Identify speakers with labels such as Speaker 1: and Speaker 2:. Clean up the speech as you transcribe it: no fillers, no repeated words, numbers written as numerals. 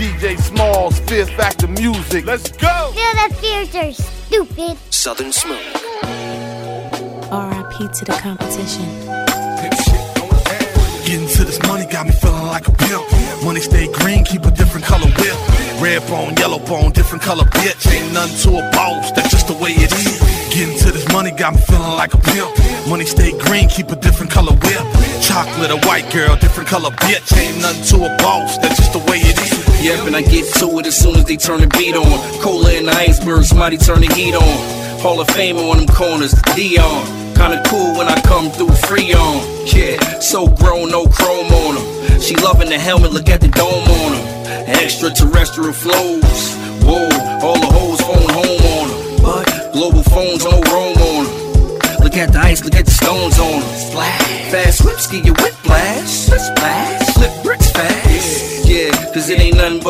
Speaker 1: DJ Smalls, Fear Factor Music. Let's go!
Speaker 2: Feel the future, stupid.
Speaker 3: Southern Smoke.
Speaker 4: R.I.P. to the competition.
Speaker 5: Getting to this money got me feeling like a pimp. Money stay green, keep a different color whip. Red bone, yellow bone, different color bitch. Ain't nothing to a boss, that's just the way it is. Getting to this money got me feeling like a pimp. Money stay green, keep a different color whip. Chocolate or white girl, different color bitch. Ain't nothing to a boss, that's just the way it is.
Speaker 6: Yep, and I get to it as soon as they turn the beat on. Cola and the iceberg, somebody turn the heat on. Hall of Fame on them corners, Dion. Kinda cool when I come through free on. Yeah, so grown, no chrome on them. She loving the helmet, look at the dome on them. Extraterrestrial flows. Whoa, all the hoes phone home on them. But global phones, no roam on them. Look at the ice, look at the stones on them. Splash. Fast whips, get your whip blast. Splash. Flip bricks fast. Yeah, cause it ain't nothing but